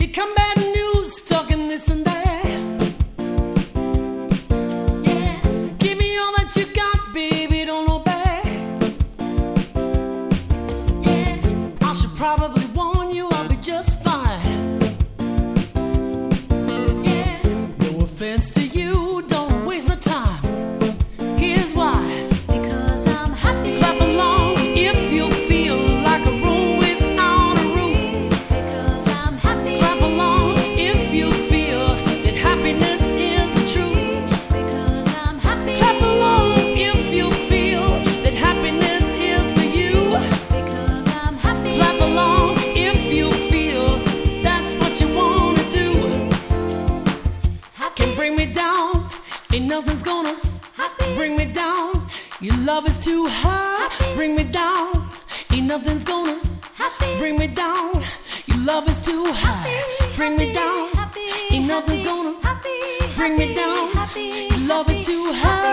come bad news, talking this and that. Yeah, give me all that you got, baby, don't hold back. Yeah, I should probably warn you, I'll be just fine. Yeah, no offense to you, don't waste my time. Here's why. Because I'm happy. Clap along if you feel like a room without a roof. Because I'm happy. Clap along if you feel that happiness is the truth. Because I'm happy. Clap along if you feel that happiness is for you. Because I'm happy. Clap along if you feel that's what you wanna do. Can bring me down, ain't nothing's gonna bring me down. Your love is too high, bring me down. Ain't nothing's gonna bring me down. Your love is too high, bring me down. Ain't nothing's gonna bring me down. Your love is too high.